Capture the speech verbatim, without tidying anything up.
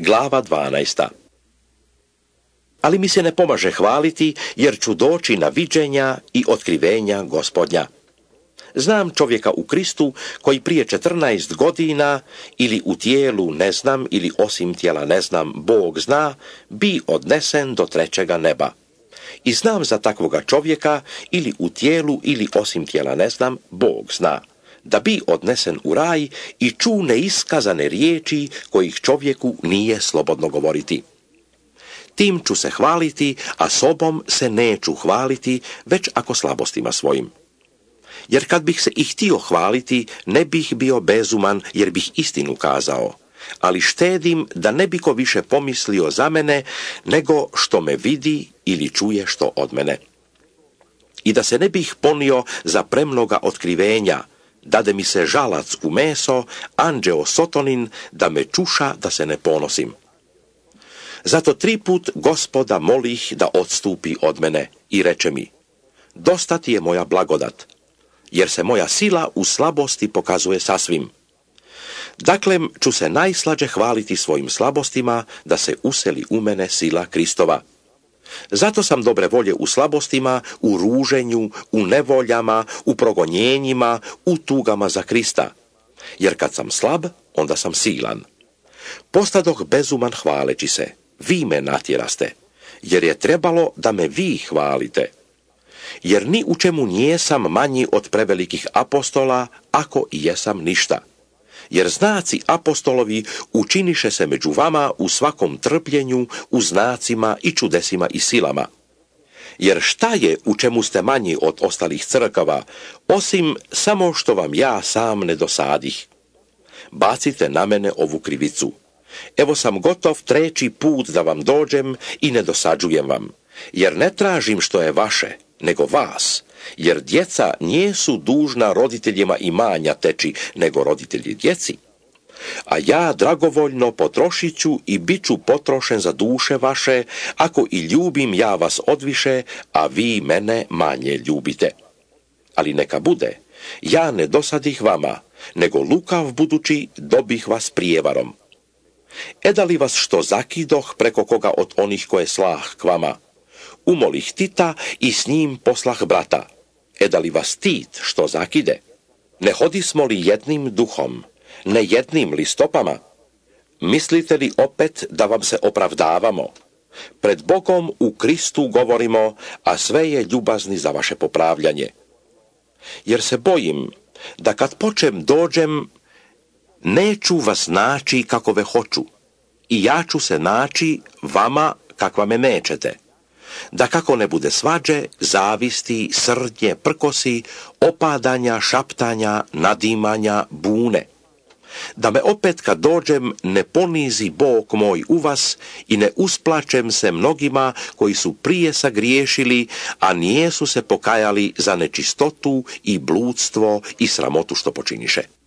Glava dvanaesta. Ali mi se ne pomaže hvaliti, jer ću doći na viđenja i otkrivenja Gospodnja. Znam čovjeka u Kristu koji prije četrnaest godina, ili u tijelu ne znam, ili osim tijela ne znam, Bog zna, bi odnesen do trećega neba. I znam za takvoga čovjeka, ili u tijelu, ili osim tijela ne znam, Bog zna, da bi odnesen u raj i ču neiskazane riječi kojih čovjeku nije slobodno govoriti. Tim ću se hvaliti, a sobom se neću hvaliti, već ako slabostima svojim. Jer kad bih se i htio hvaliti, ne bih bio bezuman, jer bih istinu kazao. Ali štedim da ne bi ko više pomislio za mene, nego što me vidi ili čuje što od mene. I da se ne bih ponio za premnoga otkrivenja, dade mi se žalac u meso, anđeo sotonin, da me čuša da se ne ponosim. Zato tri put Gospoda molih da odstupi od mene i reče mi: dosta ti je moja blagodat, jer se moja sila u slabosti pokazuje sasvim. Dakle, ću se najslađe hvaliti svojim slabostima, da se useli u mene sila Kristova. Zato sam dobre volje u slabostima, u ruženju, u nevoljama, u progonjenjima, u tugama za Krista. Jer kad sam slab, onda sam silan. Postadoh bezuman hvaleći se, vi me natjeraste, jer je trebalo da me vi hvalite. Jer ni u čemu nijesam manji od prevelikih apostola, ako i jesam ništa. Jer znaci apostolovi učiniše se među vama u svakom trpljenju, u znacima i čudesima i silama. Jer šta je u čemu ste manji od ostalih crkava, osim samo što vam ja sam ne dosadih? Bacite na mene ovu krivicu. Evo sam gotov treći put da vam dođem i ne dosađujem vam, jer ne tražim što je vaše, nego vas, jer djeca nijesu dužna roditeljima imanja teći, nego roditelji djeci. A ja dragovoljno potrošit ću i bit ću potrošen za duše vaše, ako i ljubim ja vas odviše, a vi mene manje ljubite. Ali neka bude, ja ne dosadih vama, nego lukav budući dobih vas prijevarom. Eda li vas što zakidoh preko koga od onih koje slah k vama? Umolih Tita i s njim poslah brata. Eda li vas Tit što zakide? Ne hodismo li jednim duhom, ne jednim li stopama? Mislite li opet da vam se opravdavamo? Pred Bogom u Kristu govorimo, a sve je ljubazni za vaše popravljanje. Jer se bojim da kad počem dođem, neću vas naći kakove hoću, i ja ću se naći vama kakva me nećete. Da kako ne bude svađe, zavisti, srdnje, prkosi, opadanja, šaptanja, nadimanja, bune. Da me opet kad dođem ne ponizi Bog moj u vas i ne usplačem se mnogima koji su prije sagriješili, a nijesu se pokajali za nečistotu i bludstvo i sramotu što počiniše.